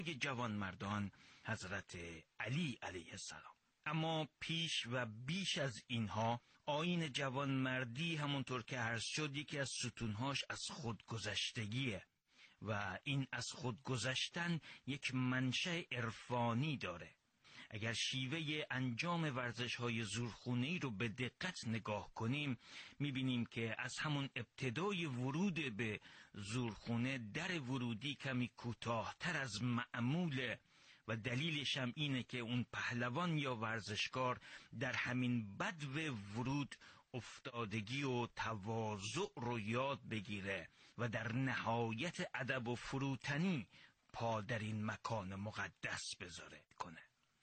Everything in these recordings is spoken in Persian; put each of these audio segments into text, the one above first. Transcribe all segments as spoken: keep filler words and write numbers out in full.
جوانمردان حضرت علی علیه السلام. اما پیش و بیش از اینها آیین جوانمردی همونطور که عرض شد یکی از ستونهاش از خودگذشتگیه و این از خودگذشتن یک منشأ عرفانی داره. اگر شیوه انجام ورزش‌های زورخونه‌ای رو به دقت نگاه کنیم می‌بینیم که از همون ابتدای ورود به زورخونه در ورودی کمی کوتاه‌تر از معموله و دلیلش هم اینه که اون پهلوان یا ورزشکار در همین بدو ورود افتادگی و تواضع رو یاد بگیره و در نهایت ادب و فروتنی پا در این مکان مقدس بذاره کنه.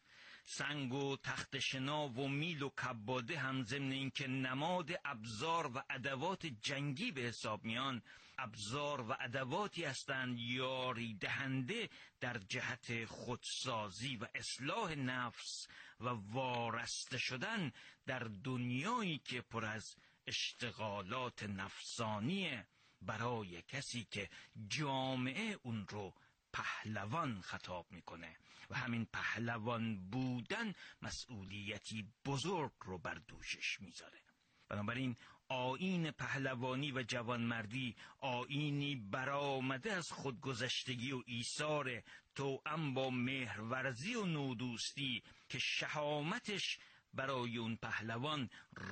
سنگ و تخت شنا و میل و کباده هم ضمن این که نماد ابزار و ادوات جنگی به حساب میان، ابزار و ادواتی هستند یاری دهنده در جهت خودسازی و اصلاح نفس و وارسته شدن در دنیایی که پر از اشتغالات نفسانیه برای کسی که جامعه اون رو پهلوان خطاب میکنه و همین پهلوان بودن مسئولیتی بزرگ رو بر دوشش میذاره. بنابراین آیین پهلوانی و جوانمردی آیینی برآمده از خودگذشتگی و ایثار توأم با مهرورزی و نودوستی که شهامتش برای اون پهلوان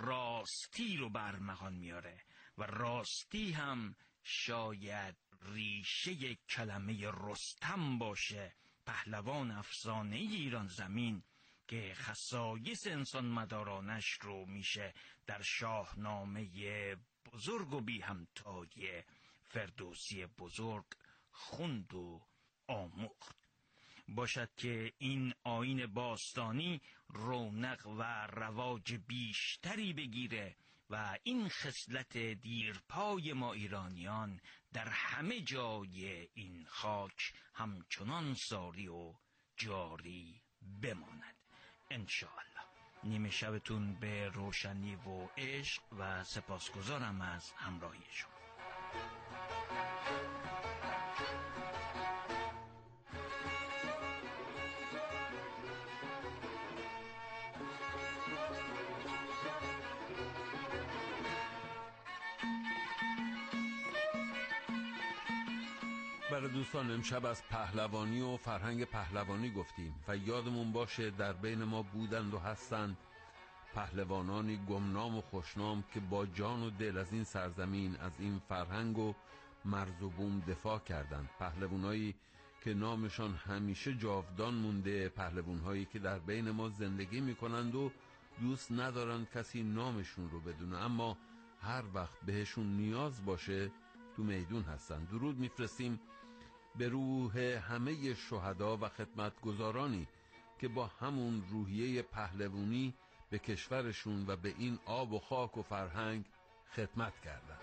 راستی رو برمغان میاره و راستی هم شاید ریشه کلمه رستم باشه، پهلوان افسانه ایران زمین که خصایص انسان مدارانش رو میشه در شاهنامه بزرگ و بی همتای فردوسی بزرگ خوند و آموخت. باشد که این آیین باستانی رونق و رواج بیشتری بگیره و این خصلت دیرپای ما ایرانیان در همه جای این خاک همچنان ساری و جاری بماند انشاءالله. نیمه شبتون به روشنی و عشق و سپاسگزارم از همراهی شما. برای دوستان امشب از پهلوانی و فرهنگ پهلوانی گفتیم و یادمون باشه در بین ما بودند و هستند پهلوانانی گمنام و خوشنام که با جان و دل از این سرزمین، از این فرهنگ و مرز و بوم دفاع کردند. پهلوانایی که نامشان همیشه جاودان مونده، پهلوانهایی که در بین ما زندگی میکنند و دوست ندارند کسی نامشون رو بدونه، اما هر وقت بهشون نیاز باشه تو میدون هستن. درود میفرستیم به روح همه شهدا و خدمتگزارانی که با همون روحیه پهلوانی به کشورشون و به این آب و خاک و فرهنگ خدمت کردن.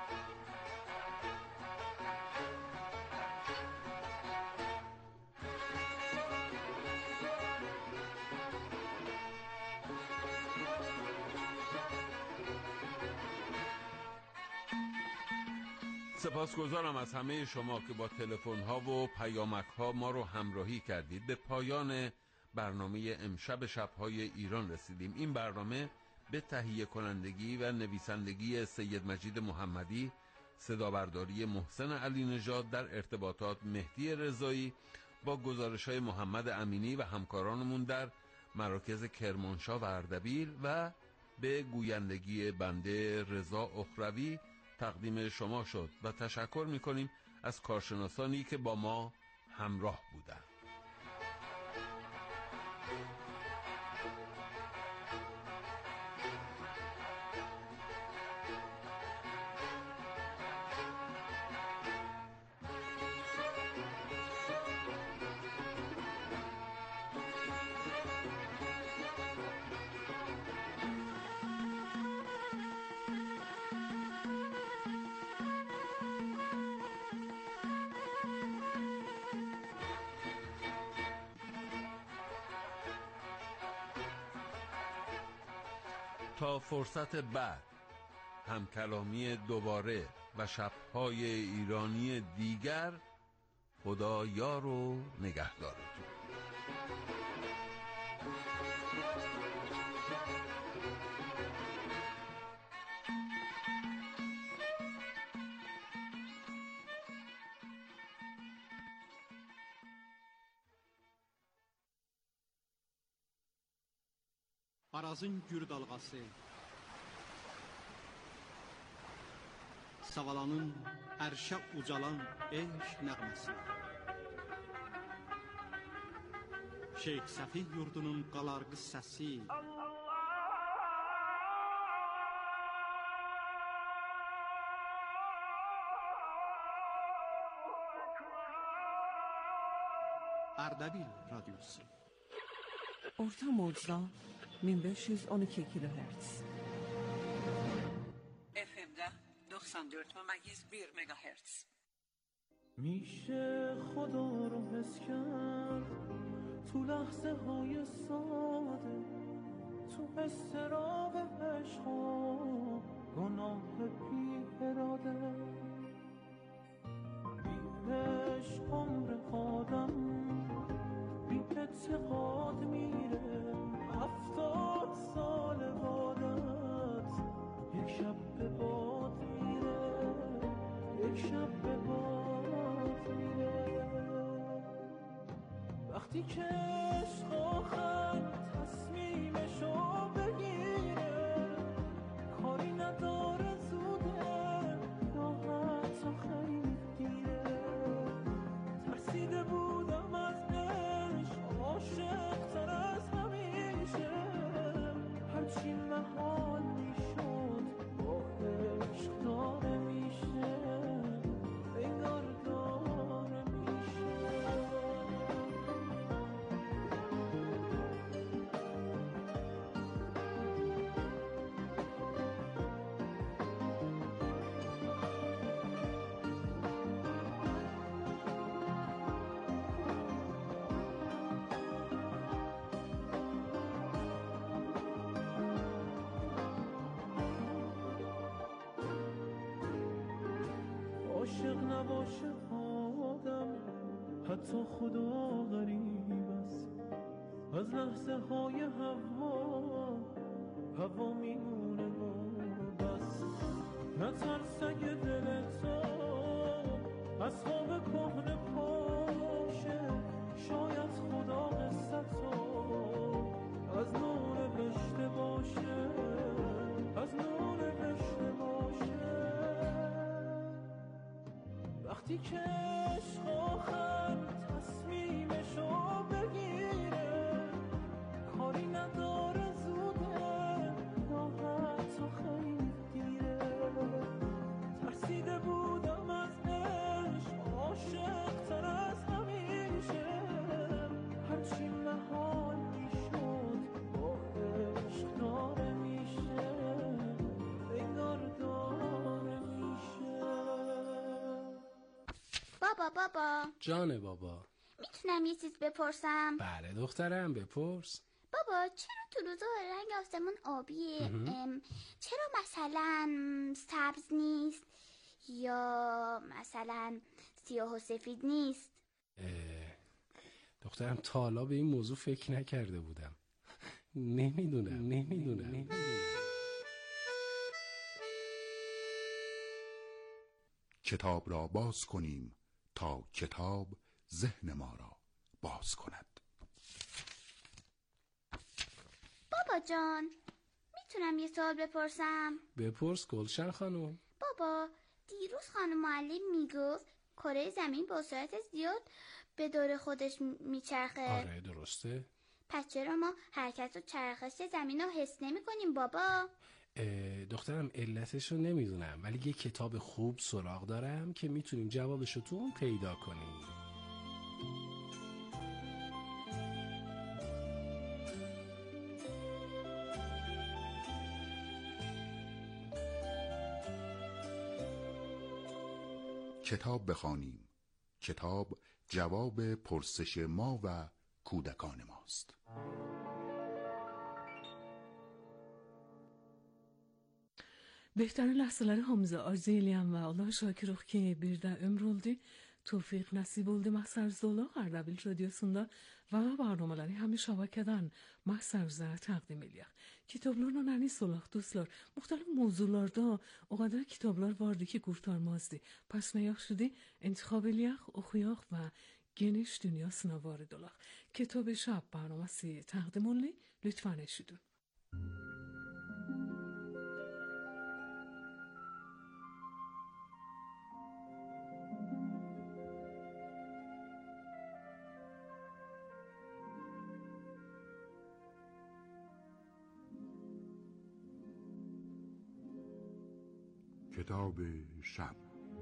سپاسگزارم از همه شما که با تلفن ها و پیامک ها ما رو همراهی کردید. به پایان برنامه امشب شب‌های ایران رسیدیم. این برنامه به تهیه کنندگی و نویسندگی سید مجید محمدی، صدا برداری محسن علی نژاد، در ارتباطات مهدی رضایی، با گزارش های محمد امینی و همکارانمون در مراکز کرمانشاه و اردبیل و به گویندگی بنده رضا اخروی تقدیم شما شد و تشکر میکنیم از کارشناسانی که با ما همراه بودند. تا فرصت بعد، همکلامی دوباره و شب‌های ایرانی دیگر، خدا یار و نگهدارتون. Arazın gür dalğası, Savalanın ərşə ucalan eşq nəğməsi, Şeyx Səfih yurdunun qalarğı səsi, Ərdəbil radyosu. Orta mocda min beş yüz on iki kilohertz. F M'de doksan dört ممیز bir megahertz. میشه خدا رو حس کرد تو لحظه های ساده، تو استراب عشق و گناه بی اراده. بی عشق عمر آدم بی اعتقاد میره، هفتاد سال بادت یک شب به باد میره، یک شب به باد میره. وقتی که عشق آخر تصمیمشو بگیره، کاری نداره زوده راحت و خیلی دیره. ترسیده بودم از عشق، عاشق تر از همیشه، هرچی محال میشد با عشق داره میشه، انگار داره میشه. عاشق نباشه آدم، حتی خدا غریب است. از لحظه های هوا هوا میمونه و بس. نترس اگه دل تو از خواب کهنه پاشه، شاید خدا قصتو از نو نوشته باشه، از نو نوشته باشه. وقتی که عشق آخر تصمیمشو بگیره، کاری نداره زوده راحت و خیلی دیره. ترسیده بودم از عشق، عاشق تر از همیشه، هرچی محال میشد با عشق داره میشه، انگار داره میشه. بابا بابا جان بابا، میتونم یه چیز بپرسم؟ بله دخترم بپرس. بابا چرا تو روزا رنگ آسمون آبیه؟ ام، چرا مثلا سبز نیست یا مثلا سیاه و سفید نیست؟ دخترم تا حالا به این موضوع فکر نکرده بودم. نمیدونم نمیدونم نمیدونم کتاب را باز کنیم تا کتاب ذهن ما را باز کند. بابا جان میتونم یه سوال بپرسم؟ بپرس گلشن خانم. بابا دیروز خانم معلم میگفت کره زمین با سرعت زیاد به دور خودش میچرخه. آره درسته. پس چرا ما حرکت و چرخش زمین رو حس نمی کنیم بابا؟ دخترم علتش رو نمیدونم، ولی یه کتاب خوب سراغ دارم که میتونیم جوابش رو تو اون پیدا کنیم. کتاب بخوانیم. کتاب جواب پرسش ما و کودکان ماست. Behterli lahzaları Hamza Azeliyan ve Allah Şakir Okke'ye bir de ömür oldu. Tevfik nasip oldu Mahsarzola Ardabil Radyosunda ve barnamaları hemi şabakeden Mahsarzlara takdim ediyor. Kitaplarla nani solak dostlar, muhtelif mevzularda o kadar kitaplar vardı ki kurtarmazdı. Pes ne yaxşıdı? انتخاب eliyak, okuyak ve geniş dünyasına varid olaq. Kitab şab barnaması takdim oldu. Lütfen eşidin. کتاب شب.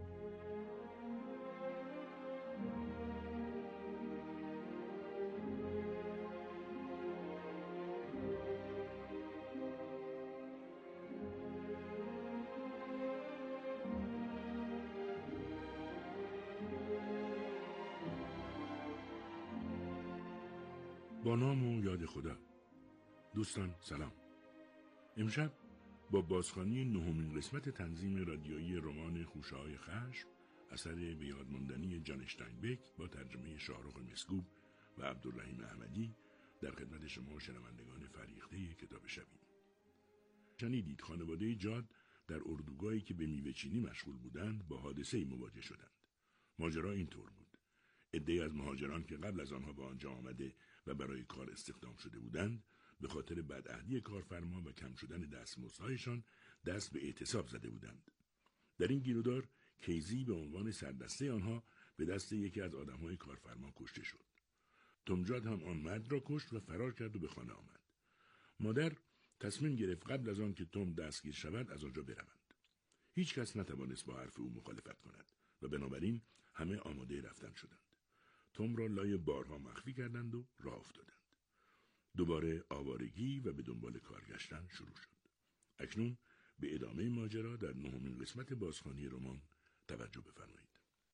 با نام و یاد خدا. دوستان سلام. امشب با بازخوانی نهمین قسمت تنظیم رادیویی رمان خوشه‌های خشم اثر به یاد ماندنی جان اشتاینبک با ترجمه شاهرخ مسکوب و عبدالرحیم احمدی در خدمت شما شنوندگان فریخته کتاب شبیم. شنیدید خانواده جاد در اردوگاهی که به میوه‌چینی مشغول بودند با حادثه‌ای مواجه شدند. ماجرا اینطور بود: عده‌ای از مهاجران که قبل از آنها به آنجا آمده و برای کار استخدام شده بودند، به خاطر بدعهدی کارفرما و کم شدن دستمزدهایشان دست به اعتصاب زده بودند. در این گیرودار کیزی به عنوان سردسته آنها به دست یکی از آدمهای کارفرما کشته شد. توم جاد هم آن مرد را کشت و فرار کرد و به خانه آمد. مادر تصمیم گرفت قبل از آن که توم دستگیر شود از آنجا بروند. هیچ کس نتوانست با حرف او مخالفت کند و بنابراین همه آماده رفتن شدند. توم را لای بارها مخفی کردند و راه افتادند. دوباره آوارگی و به دنبال کار گشتن شروع شد. اکنون به ادامه ماجرا در نهمین قسمت بازخوانی رمان توجه بفرمایید.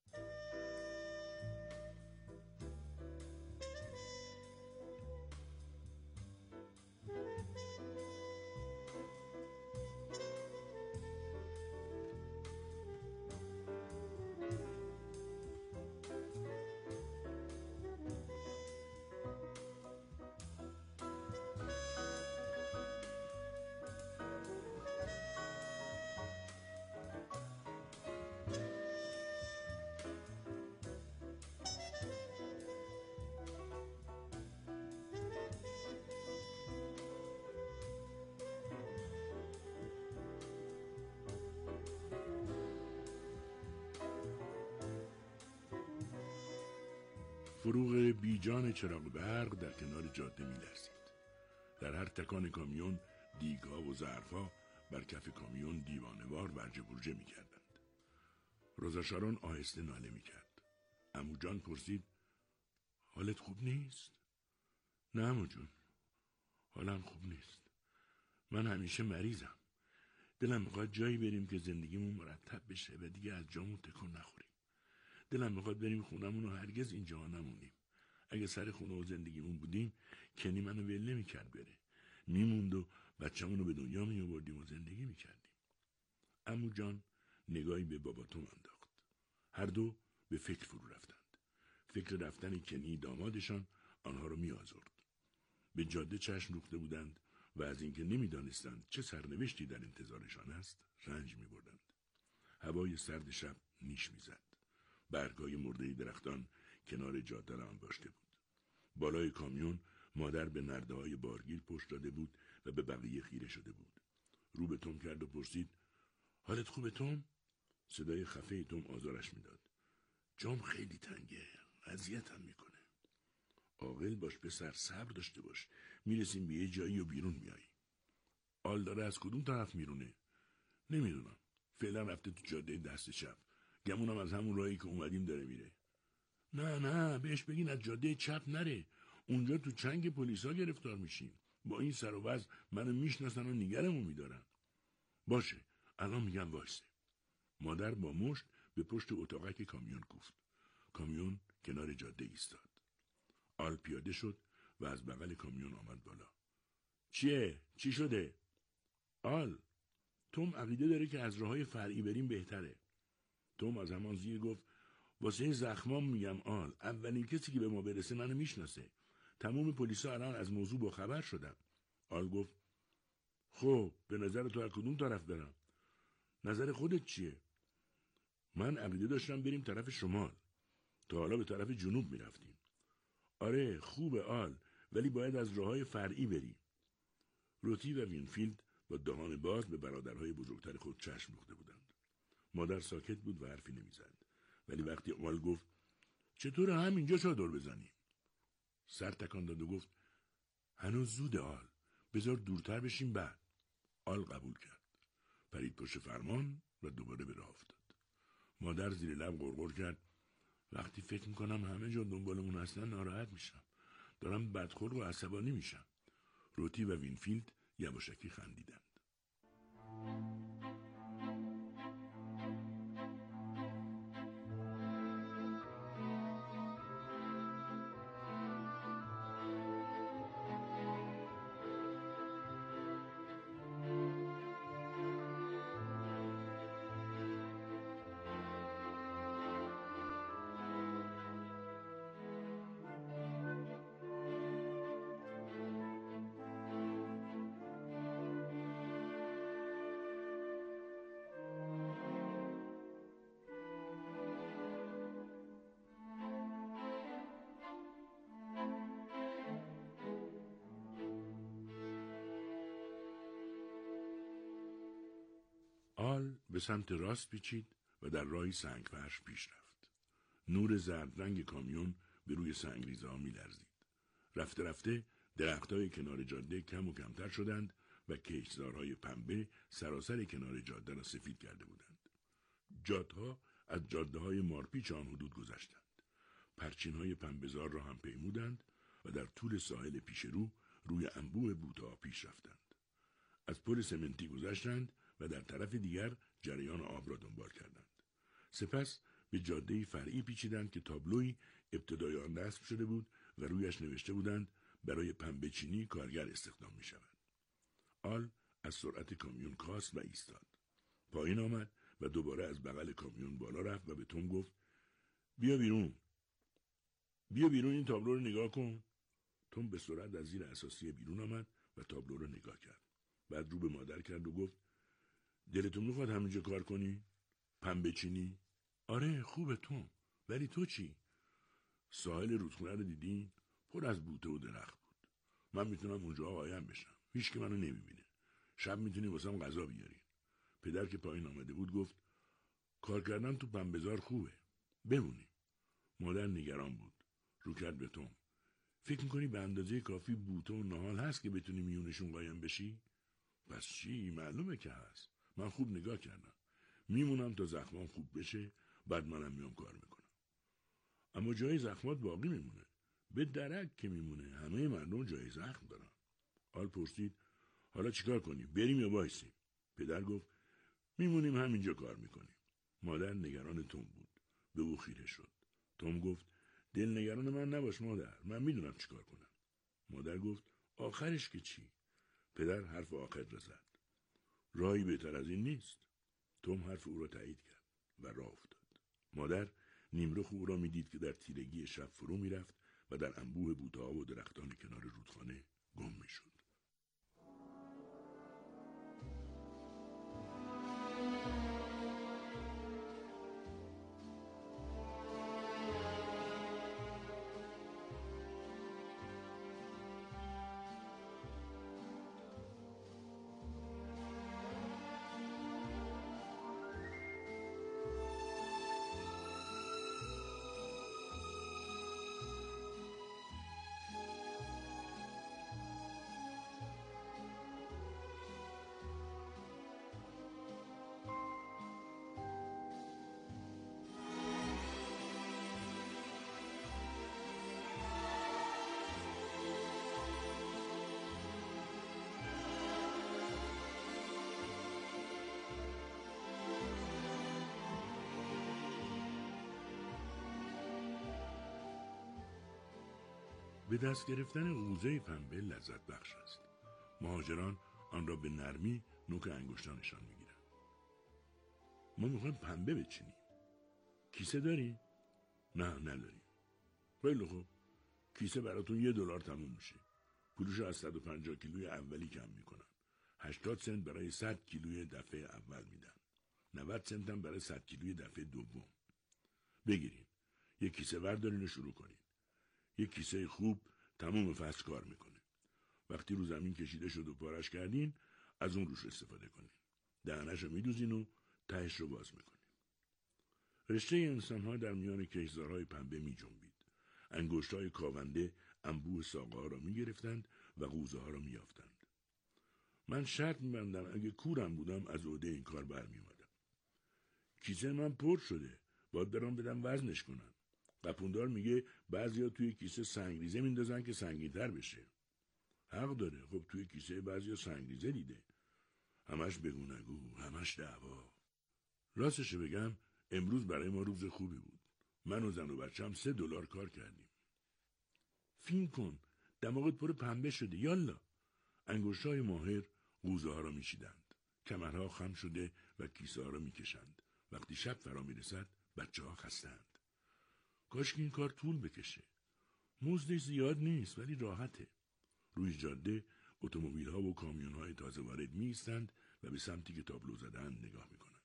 فروغ بیجان چراغ برق در کنار جاده می لرزید. در هر تکان کامیون دیگ‌ها و ظرف‌ها بر کف کامیون دیوانه‌وار برجه برجه می کردند. روزا شارون آهسته ناله می کرد. عمو جان پرسید: حالت خوب نیست؟ نه عمو جون، حالم خوب نیست. من همیشه مریضم. دلم میخواد جایی بریم که زندگیمون مرتب بشه و دیگه از جامون تکون نخوریم. دلم میخواد بریم خونمون و هرگز اینجا نمونیم. اگه سر خونه و زندگیمون بودیم کنی منو ول نمی‌کرد بره. میموند و بچه‌مونو به دنیا میآوردیم و زندگی میکردیم. عمو جان نگاهی به بابا توم انداخت. هر دو به فکر فرو رفتند. فکر رفتن کنی دامادشان آنها رو میآزرد. به جاده چشم دوخته بودند و از اینکه نمیدانستند چه سرنوشتی در انتظارشان است رنج می‌بردند. هوای سرد شب نیش می‌زد. برگ‌های مرده درختان کنار جاده را انباشته بود. بالای کامیون مادر به نرده‌های بارگیر پشت داده بود و به بقیه خیره شده بود. رو به توم کرد و پرسید: حالت خوبه توم؟ صدای خفه توم آزارش میداد. جام خیلی تنگه، اذیتم میکنه. عاقل باش پسر، صبر داشته باش. میرسیم به یه جایی و بیرون میایی. آل داره از کدوم طرف میرونه؟ نمیدونم. فعلا رفته تو جاده دست چپ. گمونم از همون راهی که اومدیم داره میره. نه نه، بهش بگین از جاده چپ نره. اونجا تو چنگ پلیسا گرفتار میشیم. با این سر و وضع منو میشناسن و نگرمو میدارن. باشه، الان میگم وایسه. مادر با مشت به پشت اتاقک کامیون کوفت. کامیون کنار جاده ایستاد. آل پیاده شد و از بغل کامیون آمد بالا. چیه؟ چی شده؟ آل، توم عقیده داره که از راههای فرعی بریم بهتره. توم از همان زیر گفت: واسه زخمام میگم آل. اولین کسی که به ما برسه منو میشناسه. تمام پلیسا الان از موضوع با خبر شدن. آل گفت خب به نظر تو از کدوم طرف برم؟ نظر خودت چیه؟ من عقیده داشتم بریم طرف شمال. تا حالا به طرف جنوب میرفتیم. آره خوبه آل، ولی باید از راههای فرعی بری. روتی و وینفیلد با دهان باز به برادرهای بزرگتر خود چشم دوخته بودند. مادر ساکت بود و حرفی نمیزد. ولی وقتی آل گفت چطور همینجا چادر بزنیم؟ سر تکان داد و گفت هنوز زوده آل، بذار دورتر بشیم بعد. آل قبول کرد. پرید پشت فرمان و دوباره به راه افتاد. مادر زیر لب غرغر کرد وقتی فکر میکنم همه جا دنبالمون هستن ناراحت میشم. دارم بدخلق و عصبانی میشم. روتی و وینفیلد یواشکی خندیدند. آل به سمت راست پیچید و در راهی سنگفرش پیش رفت. نور زرد رنگ کامیون به روی سنگریزه‌ها می‌لرزید. رفته رفته درخت‌های کنار جاده کم و کمتر شدند و کشتزارهای پنبه سراسر کنار جاده را سفید کرده بودند. جاده‌ها از جاده‌های مارپیچ آن حدود گذشتند. پرچین‌های پنبه‌زار را هم پیمودند و در طول ساحل پیش رو روی انبوه بوته‌ها پیش رفتند. از پل سمنتی گذشتند و در طرف دیگر جریان آب را دنبال کردند. سپس به جاده‌ای فرعی پیچیدند که تابلویی ابتدای آن نصب شده بود و رویش نوشته بودند برای پنبه چینی کارگر استخدام می شود. آل از سرعت کامیون کاست و ایستاد. پایین آمد و دوباره از بغل کامیون بالا رفت و به توم گفت بیا بیرون. بیا بیرون این تابلو رو نگاه کن. توم به سرعت از زیر اساسی بیرون آمد و تابلو رو نگاه کرد. بعد رو به مادر کرد و گفت دلتون میخواد همینجا کار کنی؟ پنبه چینی؟ آره خوبه توم. ولی تو چی؟ ساحل رودخونه رو دیدین؟ پر از بوته و درخت بود. من میتونم اونجا قایم بشم. هیچ که منو نمیبینه. شب میتونی واسم غذا بیاری. پدر که پایین آمده بود گفت کار کردن تو پنبه‌زار خوبه. بمونی. مادر نگران بود. رو کرد به توم. فکر میکنی به اندازه کافی بوته و نهال هست که بتونی میونشون قایم بشی؟ پس چی؟ معلومه که هست. من خوب نگاه کردم. میمونم تا زخمام خوب بشه، بعد منم میام کار میکنم. اما جای زخمات باقی میمونه. به درک که میمونه. همه مردم جای زخم دارن. آل پرسید حالا چیکار کنیم؟ بریم یا وایسیم؟ پدر گفت میمونیم همینجا کار میکنیم. مادر نگران توم بود. به او خیره شد. توم گفت دل نگران من نباش مادر. من میدونم چیکار کنم. مادر گفت آخرش که چی؟ پدر حرف آخر را زد. راهی بهتر از این نیست. توم حرف او را تایید کرد و راه افتاد. مادر نیمرخ او را میدید که در تیرگی شب فرو میرفت و در انبوه بوته‌ها و درختان کنار رودخانه گم میشد. به دست گرفتن قوزه پنبه لذت بخش است. مهاجران آن را به نرمی نوک انگشتانشان میگیرند. ما میخوایم پنبه بچینیم. کیسه داری؟ نه نداریم. خیلی خوب، کیسه براتون یه دلار تموم میشه. پولشو از صد و پنجاه کیلوی اولی کم میکنن. هشتاد سنت برای صد کیلوی دفعه اول میدن. نود سنت هم برای صد کیلوی دفعه دوم. بگیرین. یه کیسه وردارین و شروع کنین. یه کیسه خوب تموم فصل کار میکنه. وقتی رو زمین کشیده شد و پارش کردین، از اون روش استفاده کنین. دهنش رو میدوزین و تهش رو باز میکنین. رشته انسان‌ها در میان کشتزارهای پنبه میجنبید. انگشت‌های کاونده انبوه ساقه‌ها را میگرفتند و قوزه‌ها را میافتند. من شرط می‌بندم اگه کورم بودم از عهده این کار برمی‌اومدم. کیسه من پر شده، باید برام بدم وزنش کنن. قپوندار میگه بعضیا توی کیسه سنگریزه میندازن که سنگین‌تر بشه. حق داره. خب توی کیسه بعضیا سنگریزه دیده. همش بگو نگو، همش دعوا. راستش بگم امروز برای ما روز خوبی بود. من و زن و بچه‌م سه دلار کار کردیم. فین کن، دماغت پر پنبه شده. یالا. انگشت‌های ماهر قوزه‌ها را می‌چیدند. کمرها خم شده و کیسه‌ها را می‌کشند. وقتی شب فرا می‌رسد بچه‌ها خسته‌اند. کاش که این کار طول بکشه. مزدش زیاد نیست ولی راحته. روی جاده اتومبیل‌ها و کامیون‌های تازه وارد می‌ایستند و به سمتی که تابلو زده‌اند نگاه می‌کنند.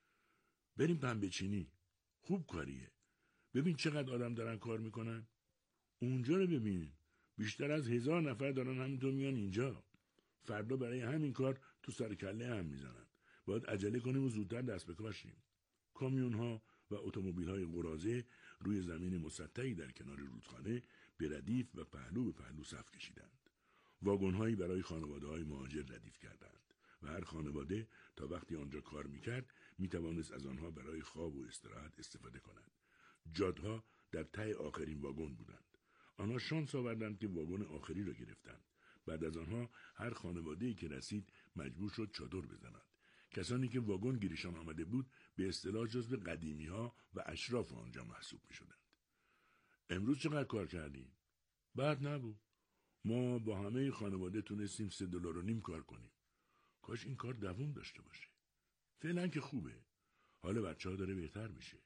بریم پنبه چینی. خوب کاریه. ببین چقدر آدم دارن کار میکنن. اونجا رو ببین. بیشتر از هزار نفر دارن همینطور میان اینجا. فردا برای همین کار تو سر کله هم میزنن. باید عجله کنیم و زودتر دست به کار شیم. کامیون ها و اتومبیل های قراضه روی زمین مسطحی در کنار رودخانه به ردیف و پهلو به پهلو صف کشیدند. واگن هایی برای خانواده های مهاجر ردیف کردند و هر خانواده تا وقتی آنجا کار میکرد میتوانست از آنها برای خواب و استراحت استفاده کند. جادها در ته آخرین واگن بودند. آنها شانس آوردند که واگن آخری را گرفتند. بعد از آنها هر خانواده‌ای که رسید مجبور شد چادر بزند. کسانی که واگن گیرشان آمده بود به اصطلاح جزو قدیمی‌ها و اشراف آنجا محسوب می‌شدند. امروز چقدر کار کردیم؟ بد نبود. ما با همه خانواده تونستیم سه دلار و نیم کار کنیم. کاش این کار دوام داشته باشه. فعلا که خوبه. حال بچه‌ها داره بهتر میشه.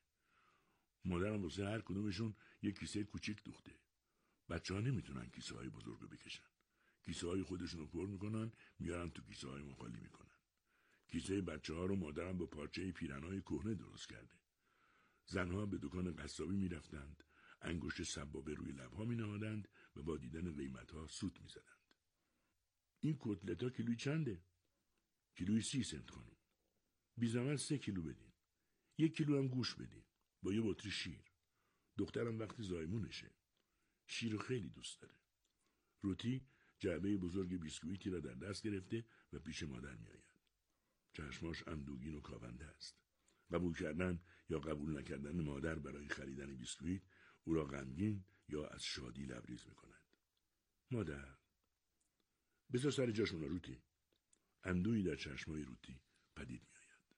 مادرم واسه هر کدومشون یک کیسه کوچیک دوخته. بچه‌ها نمیتونن کیسه های بزرگو بکشن. کیسه های خودشونو پر میکنن، میارن تو کیسه های ما خالی میکنن. کیسه بچه‌ها رو مادرم با پارچه پیرنای کهنه درست کرده. زنها به دکان قصابی میرفتند، انگشت سبابه روی لبها مینهادند و با دیدن قیمت‌ها سوت میزدند. این کتلت‌ها کیلویی چنده؟ کیلویی سی سنت خانم. بی زحمت سه کیلو بدین. یک کیلو هم گوش بدین. با یه بطری شیر. دخترم وقتی زایمونشه. شیر خیلی دوست داره. روتی جعبه بزرگ بیسکویتی را در دست گرفته و پیش مادر می آید. چشماش اندوگین و کاونده است. قبول کردن یا قبول نکردن مادر برای خریدن بیسکویت او را غمگین یا از شادی لبریز می کند. مادر بذار سر جاشون روتی. اندویی در چشمای روتی پدید می آید.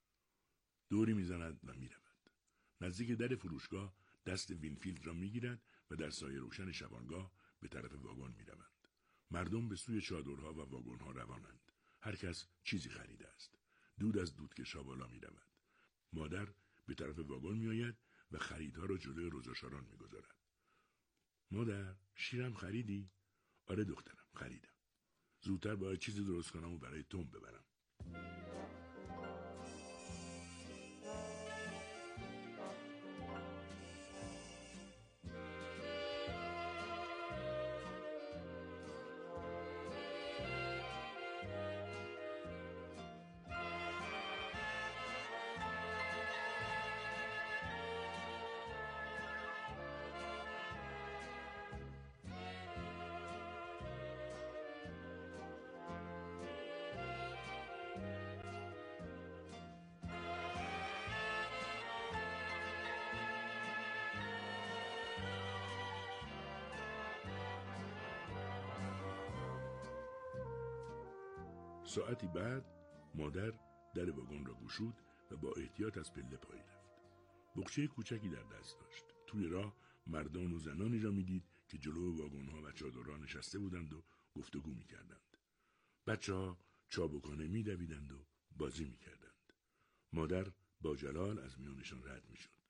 دوری می زند و می رود. نزدیک در فروشگاه دست وینفیلد را می گیرد و در سایه روشن شبانگاه به طرف واگن می روند. مردم به سوی چادرها و واگن‌ها روانند. هر کس چیزی خریده است. دود از دودکش‌ها بالا می رود. مادر به طرف واگن می آید و خریدها را جلوی روزاشاران می گذارد. مادر شیرم خریدی؟ آره دخترم خریدم. زودتر باید چیزی درست کنم و برای توم ببرم. ساعتی بعد مادر در واگن را گشود و با احتیاط از پله پایین رفت. بقچه کوچکی در دست داشت. توی راه مردان و زنانی را میدید که جلو واگن‌ها و چادرها نشسته بودند و گفتگو می‌کردند. بچه‌ها چابکانه می‌دویدند و بازی می‌کردند. مادر با جلال از میانشان رد می‌شد.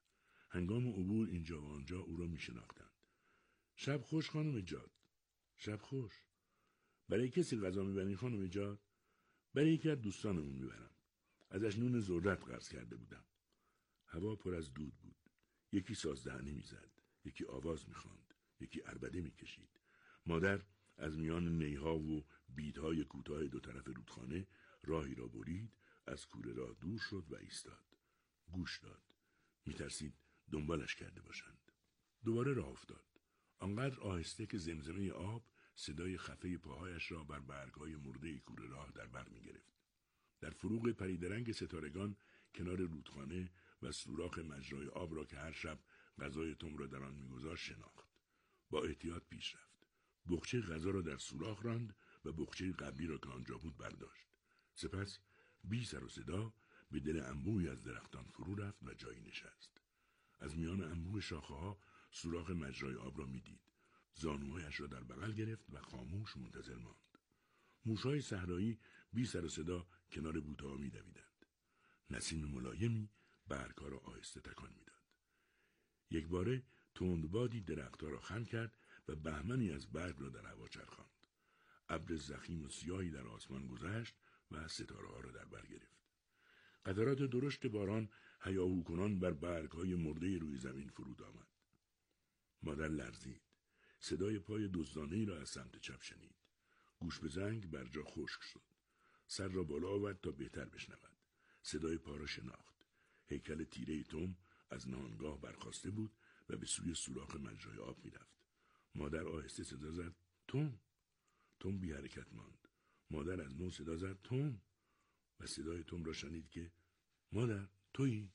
هنگام عبور اینجا و آنجا او را می شناختند. شب خوش خانم جاد. شب خوش. برای کسی غذا میبرین خانم جاد؟ برای یکی از دوستانمون میبرم. ازش نون ذرت قرض کرده بودم. هوا پر از دود بود. یکی سازدهنی میزد، یکی آواز میخواند، یکی عربده میکشید. مادر از میان نیها و بیدهای کوتاه دو طرف رودخانه راهی را برید، از کوره راه دور شد و ایستاد. گوش داد. میترسید دنبالش کرده باشند. دوباره راه افتاد. آنقدر آهسته که زمزمه آب صدای خفه پاهایش را بر برگ‌های مرده کوره راه در بر می‌گرفت. در فروغ پریدرنگ ستارگان کنار رودخانه و سوراخ مجرای آب را که هر شب غذای تم را در آن می‌گذاشت شناخت. با احتیاط پیش رفت. بخچه غذا را در سوراخ راند و بخچه قبلی را که آنجا بود برداشت. سپس بی سر و صدا به دل انبوهی از درختان فرو رفت و جایی نشست. از میان انبوه شاخه‌ها سوراخ مجرای آب را می‌دید. زانوهایش را در بغل گرفت و خاموش منتظر ماند. موش‌های صحرایی بی سر و صدا کنار بوته‌ها می‌دویدند. نسیم ملایمی برگ‌ها را آهسته تکان می‌داد. یک باره تندبادی درخت‌ها را خم کرد و بهمنی از برگ را در هوا چرخاند. ابر ضخیم و سیاهی در آسمان گذشت و ستاره‌ها را در بر گرفت. قطرات درشت باران هیاهو کنان بر برگ‌های مرده روی زمین فرود آمد. مادر لرزید. صدای پای دزدانه‌ای را از سمت چپ شنید. گوش به زنگ بر جا خشک شد. سر را بالا آورد تا بهتر بشنود. صدای پا را شناخت. هیکل تیره توم از نهانگاه برخاسته بود و به سوی سوراخ مجرای آب می‌رفت. مادر آهسته صدا زد: توم. توم بی حرکت ماند. مادر از نو صدا زد: توم. و صدای توم را شنید که: مادر تویی؟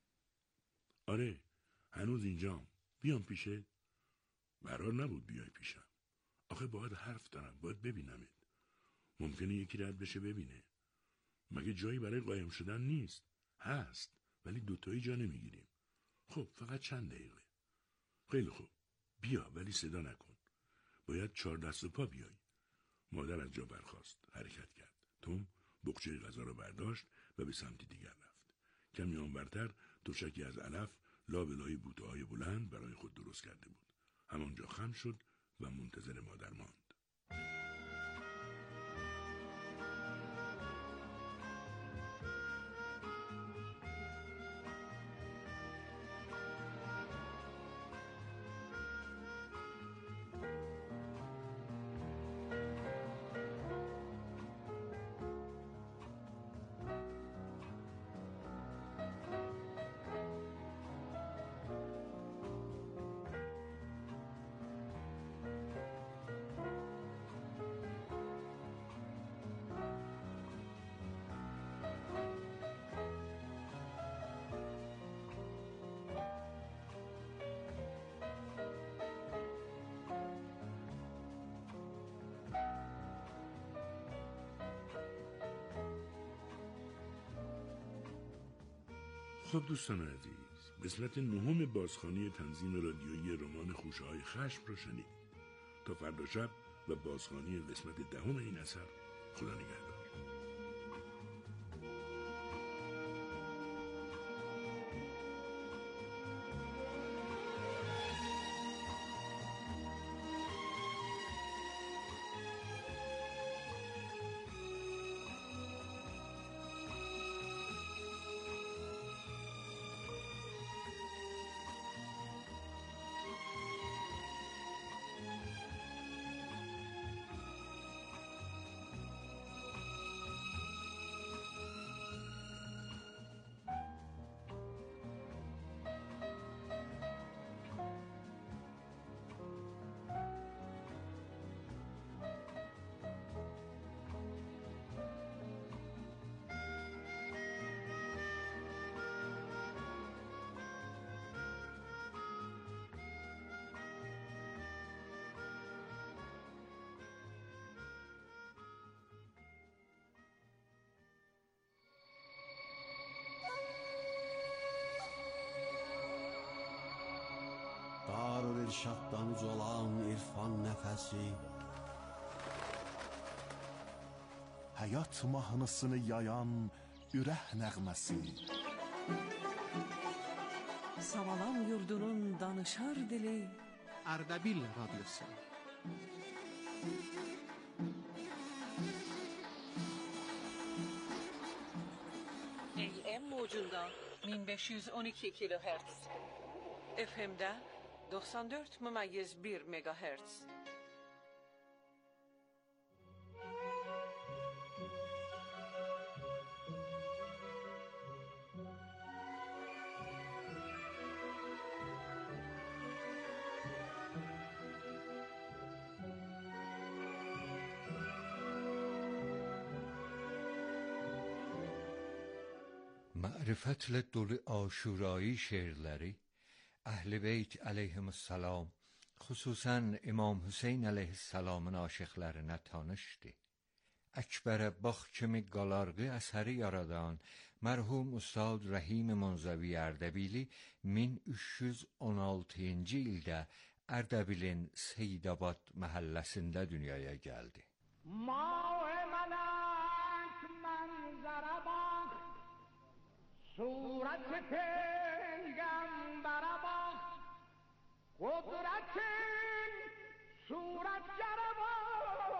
آره، هنوز اینجام. بیام پیشه؟ قرار نبود بیای پیشم. آخه باید حرف دارم، باید ببینمت. ممکنه یکی رد بشه ببینه. مگه جایی برای قایم شدن نیست؟ هست، ولی دوتایی جا نمیگیریم. خب فقط چند دقیقه. خیلی خوب، بیا ولی صدا نکن. باید چهار دست و پا بیای. مادر از جا برخاست، حرکت کرد. توم بخچه غذا را برداشت و به سمت دیگر رفت. کمی آنورتر تشکی از علف لابلای بوته‌های بلند برای خود درست کرده بود. همانجا خم شد و منتظر مادر ماند. خب دوستان عزیز، قسمت نهم بازخوانی تنظیم رادیویی رمان خوشه‌های خشم رو شنید. تا فردا شب و بازخوانی قسمت دهم این اثر. خدا نگهدار. Darülirşaddan uzalan irfan nəfəsi, həyat mahnısını yayan ürək nəğməsi. Samalam yurdunun danışar dili. Ardabil Radyosu. A M موجunda bin beş yüz on iki kilohertz. F M'de doksan dört megahertz bir megahertz. معرفت dolu عاشورایی şeirləri Əhl-i Beyt əleyhissalam, xüsusən İmam Hüseyn əleyhissalamın aşiqlərinə tanışdı. Əkbərə bax kimi qalarğı əsəri yaradan mərhum Ustad Rəhim Munzəvi Ərdəbili min üç yüz on altıncı ildə Ərdəbilin Seydabad məhəlləsində dünyaya gəldi. Mah mələk mənzərə bax, surət peyğəmbərə bax, qudrətin surətlərə bax,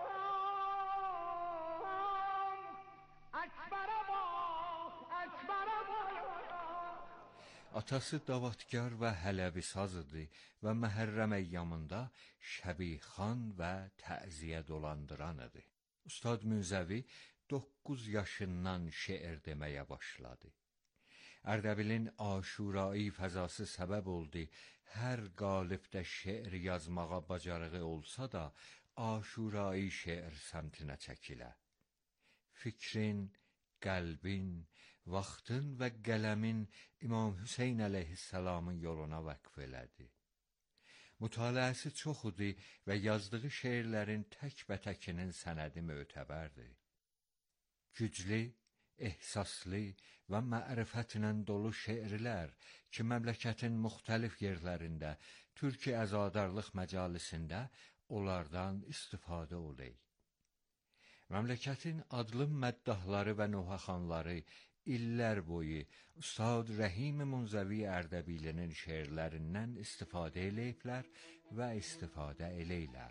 Əkbərə bax, Əkbərə bax. Atası davadkar və hələbi sazıdı və Məhərrəm əyyamında şəbixan və təziyə dolandıran idi. Ustad Munzəvi doqquz yaşından şeir deməyə başladı. Ərdəbilin aşurایی fəzası səbəb oldu, hər qalibdə şeir yazmağa bacarığı olsa da, aşurایی şeir səmtinə çəkilə. Fikrin, qəlbin, vaxtın və qələmin İmam Hüseyn əleyhissalamın yoluna vəqf elədi. Mütaliəsi çox idi və yazdığı şeirlərin tək-bətəkinin sənədi mötəbərdir. Güclü, ehsaslı və mərifətlə dolu şeirlər ki, məmləkətin müxtəlif yerlərində, türk əzadarlıq məcalisində onlardan istifadə olay. Məmləkətin adlı məddahları və nöhəxanları illər boyu Ustad Rəhim Munzəvi Ərdəbilinin şeirlərindən istifadə eləyiblər və istifadə eləylər.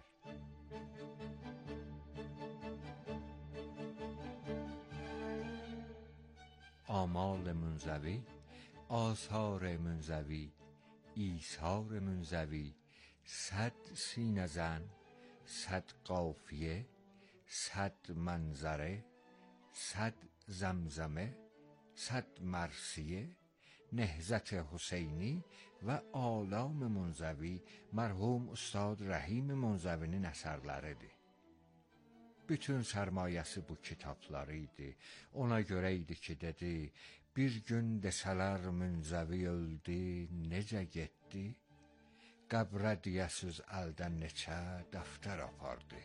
آمال منزوی، آثار منزوی، ایثار منزوی، صد سینه زن، صد قافیه، صد منظره، صد زمزمه، صد مرثیه، نهضت حسینی و آلام منزوی مرحوم استاد رحیم منزوinin əsərləridir. Bütün sərmayəsi bu kitabları idi. Ona görə idi ki, dedi, bir gün desələr Munzəvi öldü, necə getdi? Qəbrə deyəsiz əldən neçə dəftər apardı.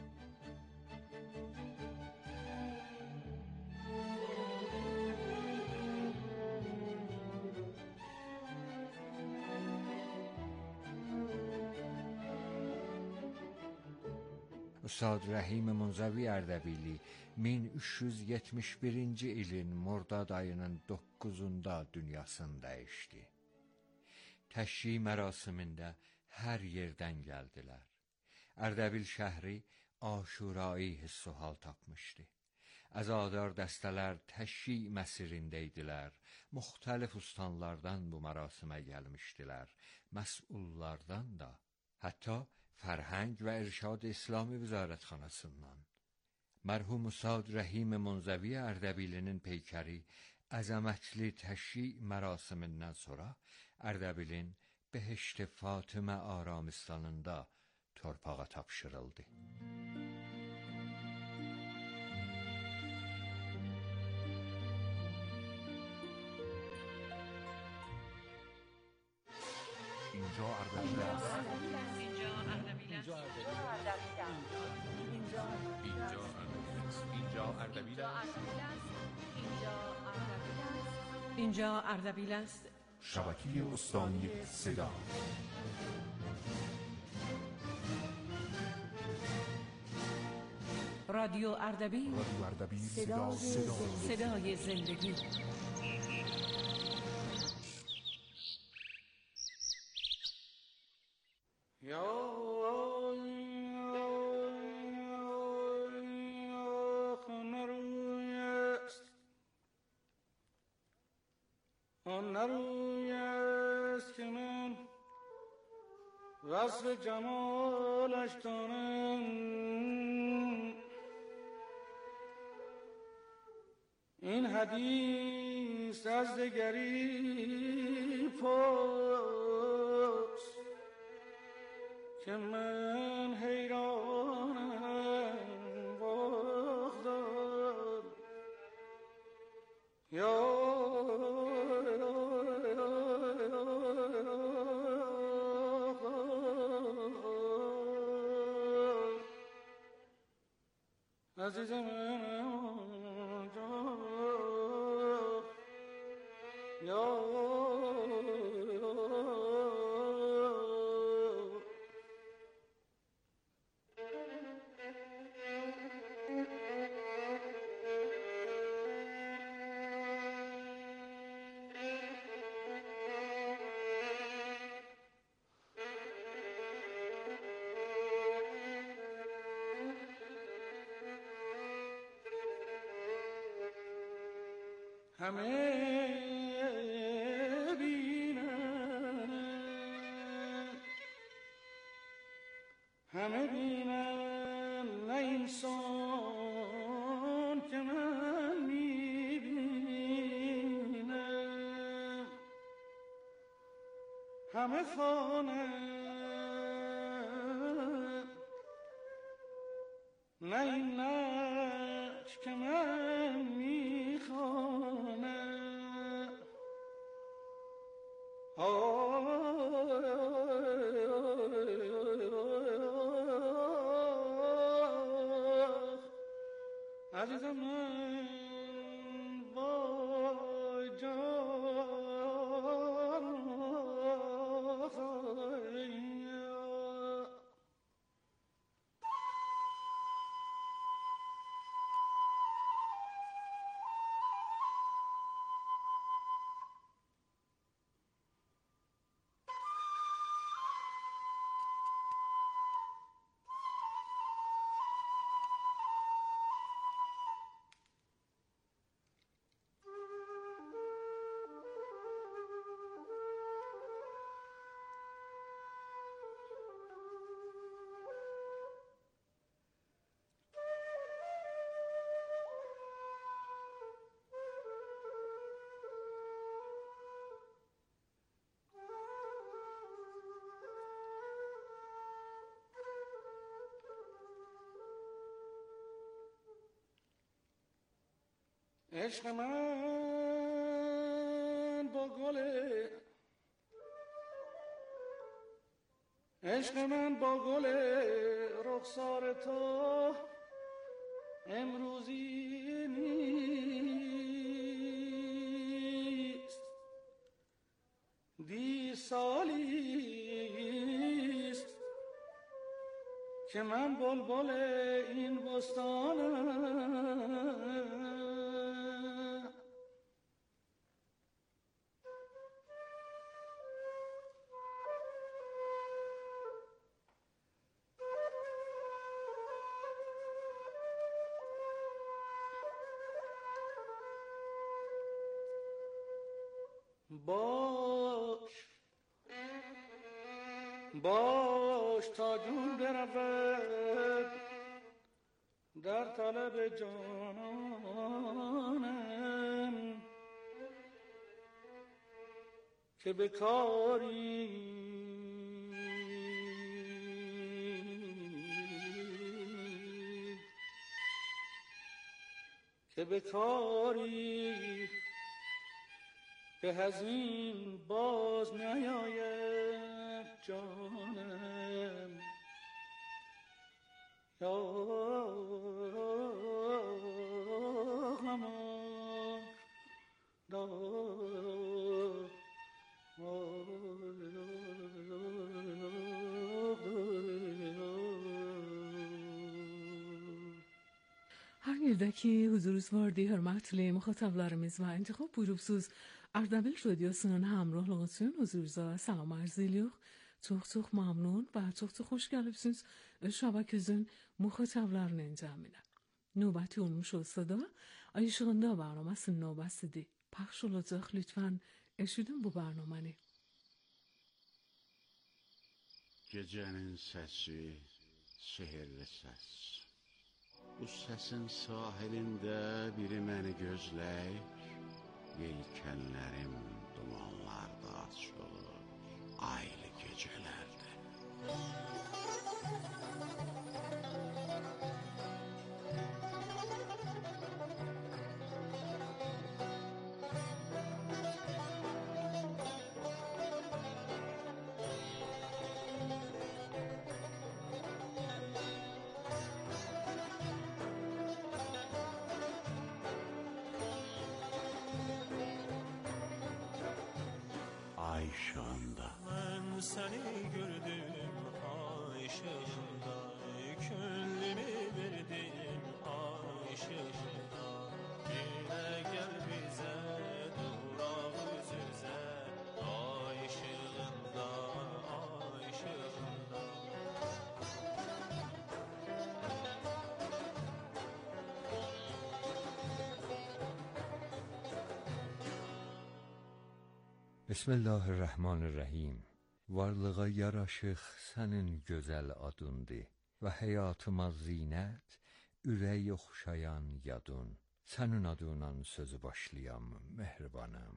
Ustad Rəhim Munzəvi Ərdəbili min üç yüz yetmiş birinci ilin Mordad ayının doqquzunda dünyasını dəyişdi. Təşyi mərasimində hər yerdən gəldilər. Ərdəbil şəhri aşurایی hissu hal tapmışdı. Əzadar dəstələr təşyi məsirində idilər. Müxtəlif ustanlardan bu mərasimə gəlmişdilər. Məsullardan da, hətta Fərhəng və İrşad İslami Vizarətxanasından. Mərhum Ustad Rəhim Munzəvi Ərdəbilinin peykəri əzəmətli təşyi mərasimindən sonra Ərdəbilin Behişt Fatimə Aramistanında torpağa tapşırıldı. اینجا اردبیل است. اینجا اردبیل است. اینجا اردبیل است. اینجا اردبیل است. شبکه استانی صدا. رادیو اردبیل. رادیو اردبیل صدا صدا صدای زندگی. وصف جمالش دانم این حدیث از دگری پرس که من حیرانم واخدار یا عزیز من یا همه بینن همه بینن نه انسان که من میبینم همه خوانن نه این نقش که من میخوانم عزیزم من وای جان عشق من با گل عشق من با گل رخسار تو امروزی نیست دی سالیست که من بلبل این بستانم باش باش تا جون برود در طلب جانانم که به کاری که به کاری به هزین باز نیاید جانم یا غمان دار Hər yerdəki huzurunuzvardı, hörmətli müxatablarımız və intiqab buyurubsuz Ardabil Radiosunun hamrohluğu üçün huzurunuza salam arz edirik. Çox çox məmnun və çox çox xoş gəlibsiniz şəbəkəmizin müxatablarının cəminə. Növbəti olmuş olsa da Ayşığında برنامه‌sinin növbəsidir. Pəxş olacaq, lütfən eşidin bu برنامəni. Gecenin sesi, sihirli ses. Bu sesin sahilinde biri məni gözləyir. Yelkənlərim dumanlarda açılır, aylı gecelərdə. Ay ışığında. Ben seni gördüm ay ışığında, gönlümü verdim ay ışığında. Yine gel bize duraq üz üzə, ay ışığında, ay ışığında. بسم الله الرحمن الرحیم. Varlığa yaraşıq sənin gözəl adındır və həyatıma zinət, ürək oxşayan yadın. Sənin adınla sözü başlayam, mehribanım.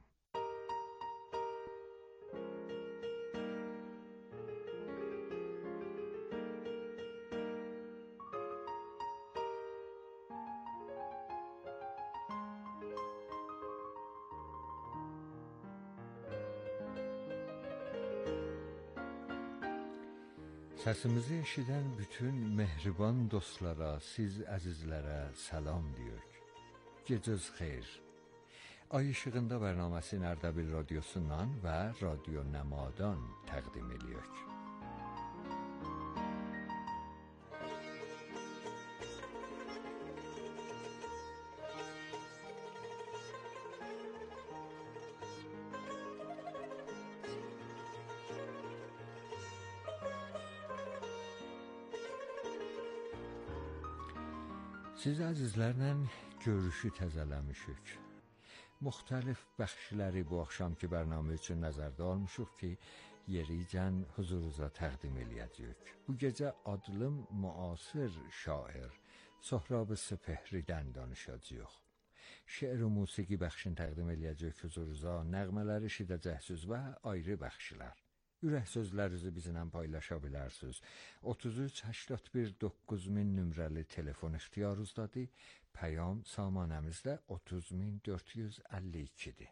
Səsimizi eşidən bütün mehriban dostlara, siz əzizlərə salam deyək. Gecəz xeyir. Ay işığında bərnaməsini Ərdəbil radiosundan və Radio Nəmadan təqdim edirik. Siz əzizlərlə görüşü təzələmişik. Müxtəlif bəxşləri bu axşamki bərnamə üçün nəzərdə almışıq ki, yericən huzurunuza təqdim eləyəcəyik. Bu gecə adlım müasir şair Sohrab Sepehridən danışacağıq. Şeir və musiqi bəxşini təqdim eləyəcəyik huzurunuza, nəğmələri eşidəcəksiniz və ayrı bəxşlər. Ürək sözlərinizi bizimlə paylaşa bilərsiniz. otuz üç هشتاد bir doqquz min nömrəli telefon ixtiyarınızdadır. Pəyam samanəmizdə otuz min dörd yüz əlli ikidir.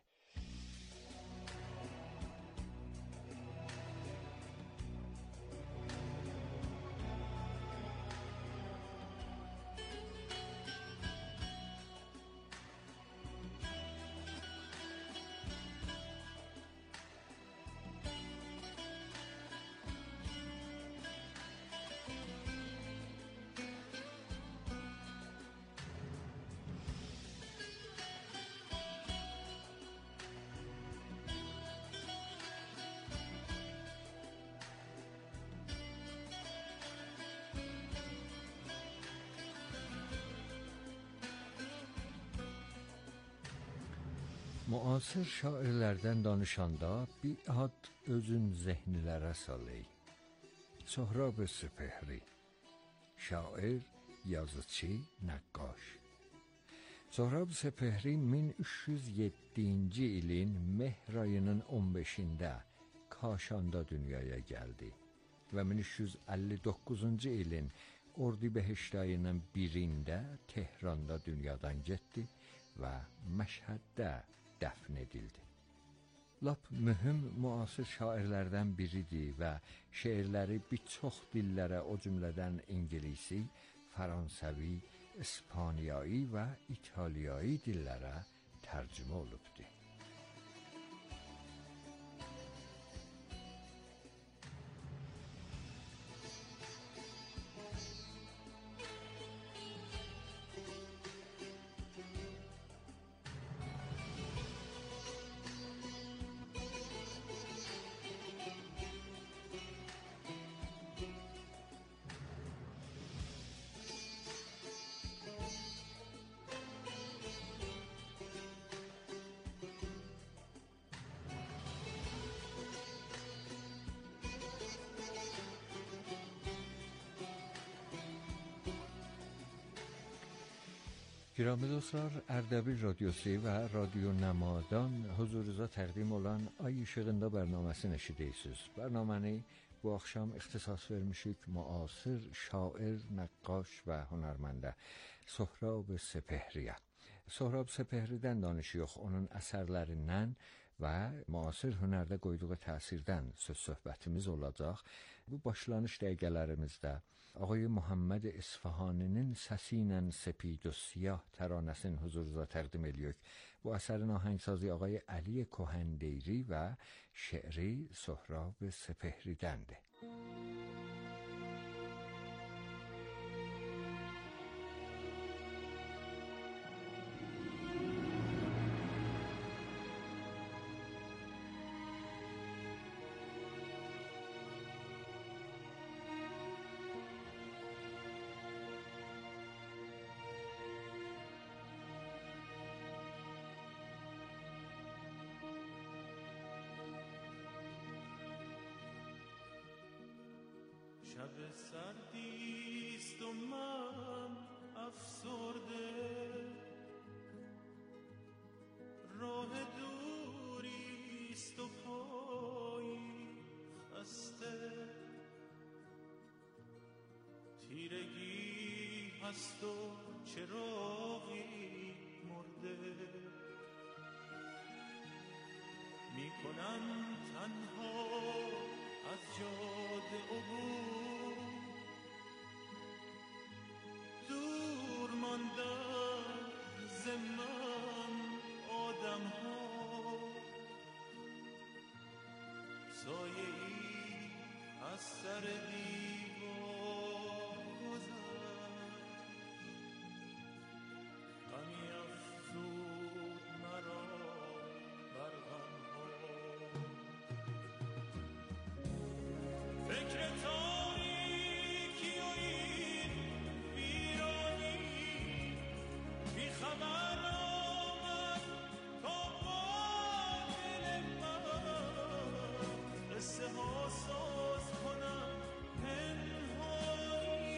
Müasir şairlərdən danışanda bir ad özün zehnilərə salır. Sohrab Sepehri, şair, yazıcı, nəqqaş. Sohrab Sepehri min üç yüz yeddinci ilin mehr ayının on beşində Kaşanda dünyaya gəldi və min üç yüz əlli doqquzuncu ilin Ordubeheşt ayının birində Tehranda dünyadan getdi və Məşhəddə dəfn edildi. Lap mühüm müasir şairlərdən biridir və şeirləri bir çox dillərə, o cümlədən İngilisi, Fransəvi, İspaniyayı və İtaliyayı dillərə tərcümə olubdur. گرامی دوستlar, Ərdəbil Radiosu və Radio Nəmadan huzurunuzda təqdim olan Ay İşığında bərnaməsini eşidirsiniz. Bərnaməni bu axşam ixtisas vermişik müasir şair, nəqqaş və hünərməndə Sohrab Sepehriyə. Sohrab Sepehridən danışıyoruz, onun əsərlərindən və müasir hünərdə qoyduğu təsirdən söz söhbətimiz olacaq. Bu başlanış dəqiqələrimizdə آقای محمد اصفهانinin səsi ilə Sepid و siyah təranəsini huzurunuza təqdim edirik. Bu əsərin ahəngسازی آقای علی کهندیری və şeiri Sohrab Sepehridəndir. شب سردیست و من افسرده راه دوریست و پایی خسته تیرگی هست و چراغی مرده میکنم تنها از جاده عبور دور ماندن ز من آدم ها سایه ای از سر دیوار گذشت غمی افزود مرا بر غم فکر تاریکی و این ویرانی بی خبر آمد تا با دل من قصه ها ساز کنم پنهانی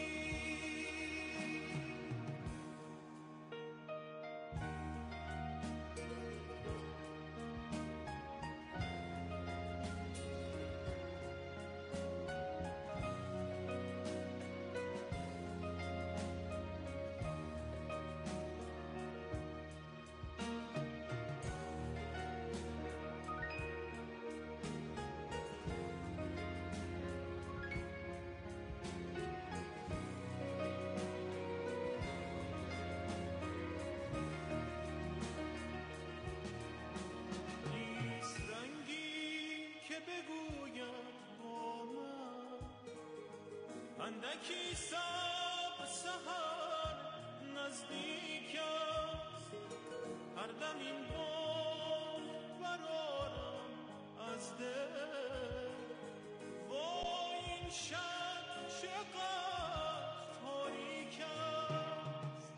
اندکی صبر سحر نزدیک است هر دم این بار برارم از دل وای این شب چقدر تاریک است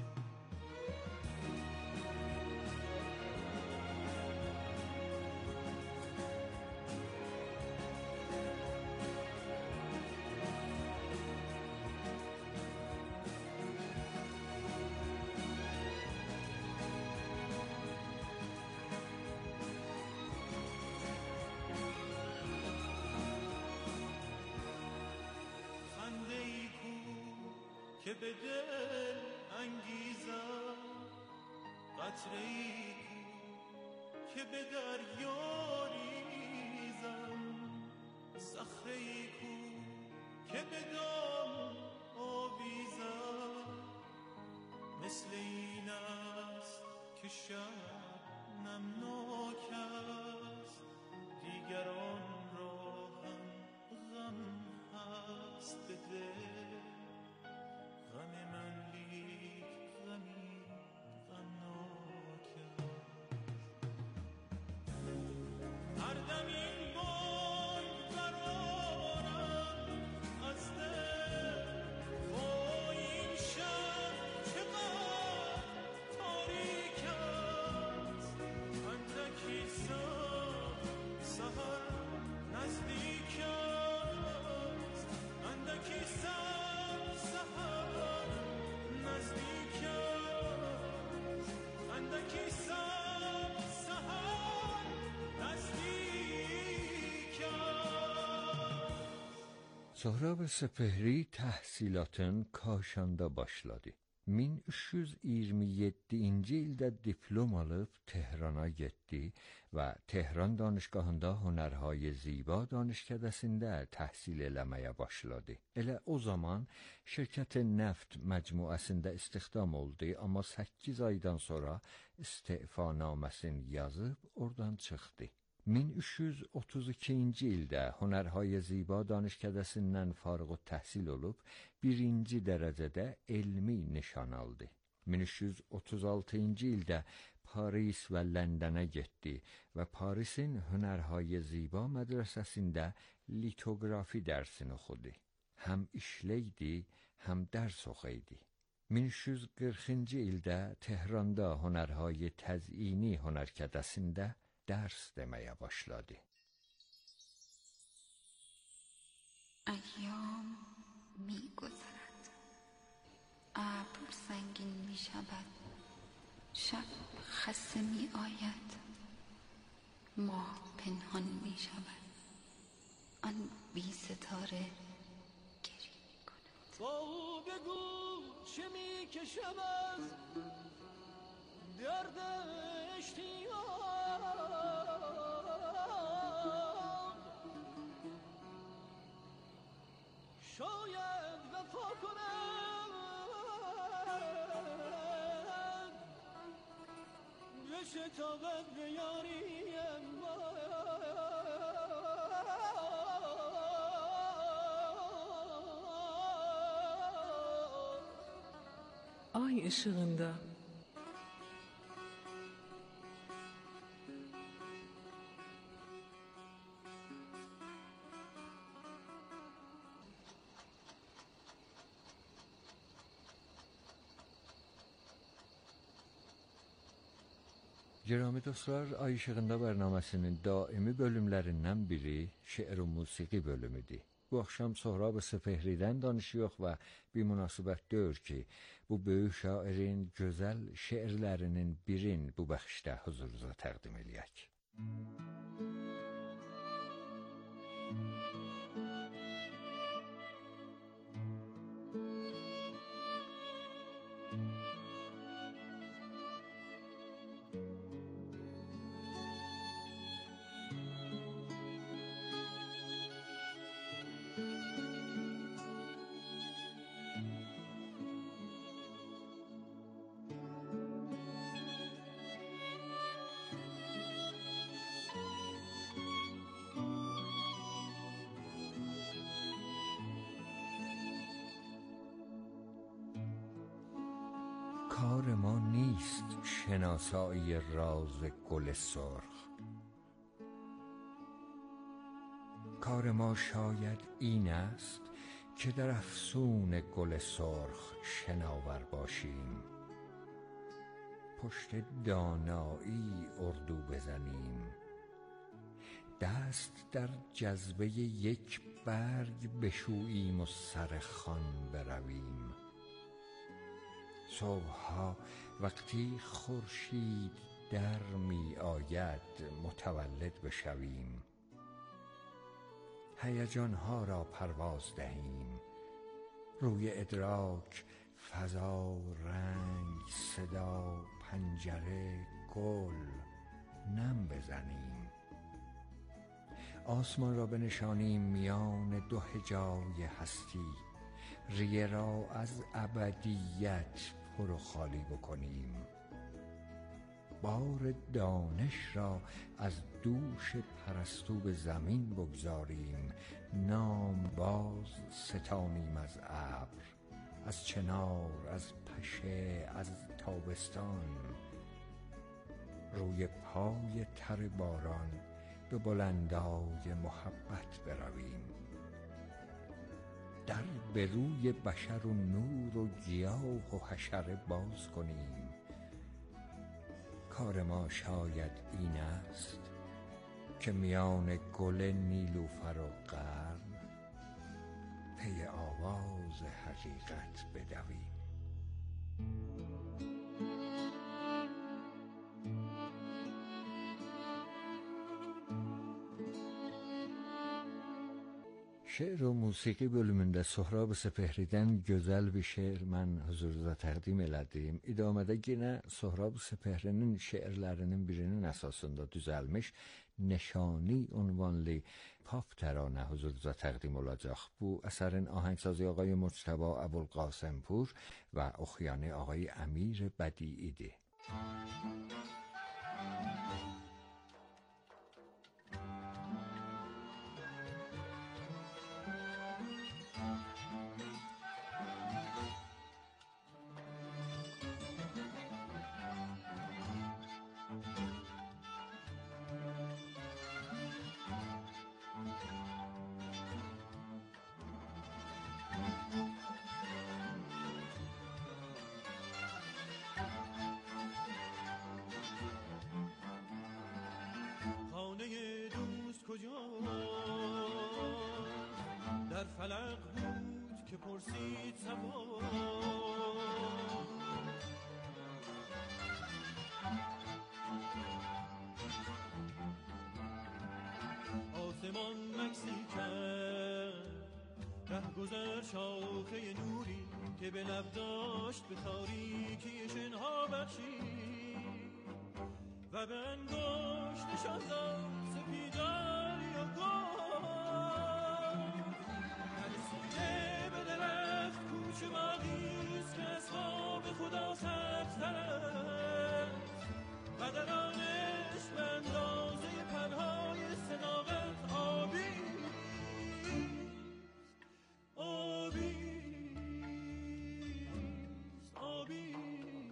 که به دل انگیزم قطره‌ای کو که به دریا ریزم صخره‌ای کو که به دام آویزم مثل این است که شب نمناک است دیگران را هم غم هست به دل غم من لیک غمی غمناک هر دم این بانگ برارم از دل وای این شب چقدر تاریک است اندکی صبح سحر نزدیک است اندکی صبح سحر نزدیک است Sohrab Sepehri təhsilatın Kaşanda başladı. min üç yüz iyirmi yeddinci ildə diplom alıb Tehrana getdi və Tehran danışqahında Hünərhay Ziba danışkədəsində təhsil eləməyə başladı. Elə o zaman şirkət Neft məcmuəsində istihdam oldu, amma səkkiz aydan sonra istifanaməsini yazıb oradan çıxdı. min üç yüz otuz ikinci ildə Hünərhay Ziba danışkədəsindən fariğ təhsil olub, birinci dərəcədə elmi nişan aldı. min üç yüz otuz altıncı ildə Paris və Londona getdi və Parisin Hünərhay Ziba mədrəsəsində litografi dərsini oxudu. Həm işlə idi, həm dərs oxuydu. min üç yüz qırxıncı ildə Tehranda Hünərhay Təzini hünərkədəsində درس demeye başladı. ایام می گذرد، ابر سنگین می شود، شب خسته می آید، ماه پنهان می شود، آن بی ستاره گریه می کند. با بگو چه می کشم از درد اشتیاق، شاید وفا کنم بشتابد به یاریم. Ay ışığında. Girami dostlar, Ay İşığında bərnaməsinin daimi bölümlərindən biri şeir və musiqi bölümüdür. Bu axşam Sohrab Sepehridən danışıyoruz və bir münasibət deyir ki, bu böyük şairin gözəl şeirlərinin birin bu bəxşdə huzurunuza təqdim eləyək. کار ما نیست شناسایی راز گل سرخ، کار ما شاید این است که در افسون گل سرخ شناور باشیم، پشت دانایی اردو بزنیم، دست در جذبه یک برگ بشوییم و سر خوان برویم. صبحها وقتی خورشید در می آید متولد بشویم، هیجانها را پرواز دهیم، روی ادراک فضا، رنگ، صدا، پنجره، گل نم بزنیم، آسمان را بنشانیم میان دو حجای هستی، ریه را از ابدیت پر و خالی بکنیم، بار دانش را از دوش پرستو به زمین بگذاریم، نام باز ستانیم از ابر، از چنار، از پشه، از تابستان، روی پای تر باران به بلندای محبت برویم، در به روی بشر و نور و گیاه و حشره باز کنیم. کار ما شاید این است که میان گل نیلوفر و قرن پی آواز حقیقت بدویم. Şeir و موسیقی bölümündə Sohrab Sepehri'dən gözəl bir şeir mən huzurunuza təqdim elədim. İdamədə yenə Sohrab Sepehri'nin şeirlərinin birinin əsasında düzəlmiş Neşani ünvanlı pop təranə huzurunuza təqdim olacaq. Bu əsərin ahəngsazı آقای مجتبی ابوالقاسمپور və oxuyanı آقای امیر بدیعیdir. در فلق بود که پرسید سوار آسمان مکسی کرد ره گذر شاخه نوری که به لب داشت به تاریکی شنها بخشید و به انگشتشان زد سپید دریا گفت نرسیده به درخت کوچه باقیست که اصحاب خدا سبزتر است و در آنش به اندازه پرهای صداقت آبیست آبیست آبیست.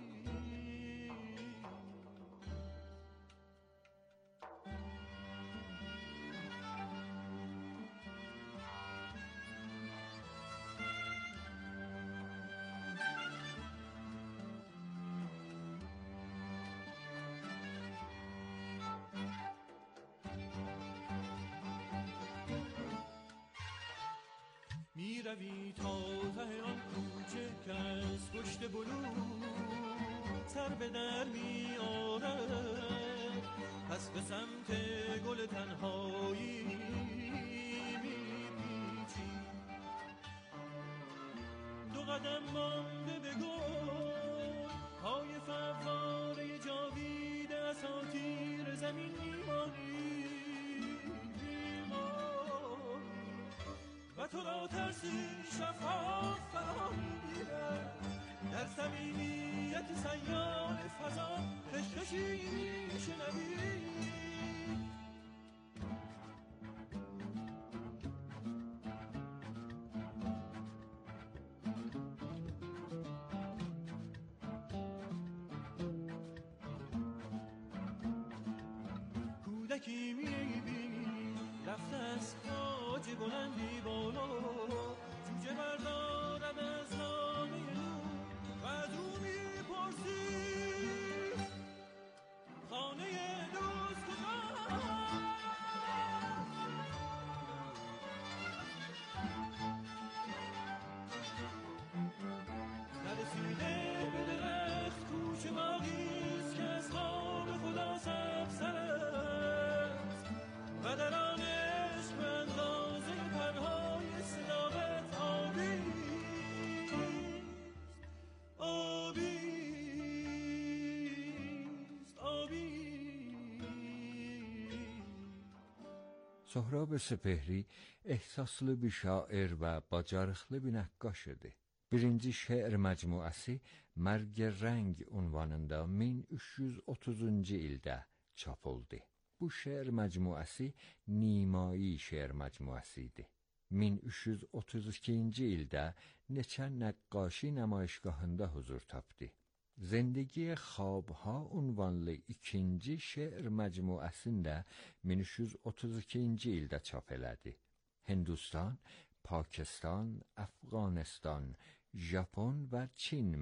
می روی تا ته آن کوچه که از پشت بلور سر به در می آرد پس به سمت گل تنهایی می پیچی دو قدم مانده به گل پای فواره جاوید اساطیر زمین میمانی و تو را ترسی شفاف فرا میگیرد در صمیمیت سیال فضا خشخشی میشنوی کودکی میبینی رفته از تاج بلندی بالا جوجه بردارد از نامه نور و از او میپرسی خانه دوست کجاست نرسیده به درخت کوچه باقیست که از خواب خدا سبزتر است و در آنش به اندازه پرهای صداقت آبیست آبیست آبیست. Sohrab Sepehri ehsaslı bir şair və bacarıqlı bir nəqqaşıdır. Birinci şeir məcmuəsi Mərg Rəng ünvanında min üç yüz otuzuncu ildə çap oldu. Bu şeir məcmuəsi Nimai şeir məcmuəsi idi. min üç yüz otuz ikinci ildə neçə nəqqaşi nümayişgahında huzur tapdı. Zindagi Xabha ünvanlı ikinci şeir məcmuəsini də min üç yüz otuz ikinci ildə çap elədi. Hindistan, Pakistan, Afqanistan, Japon və Çin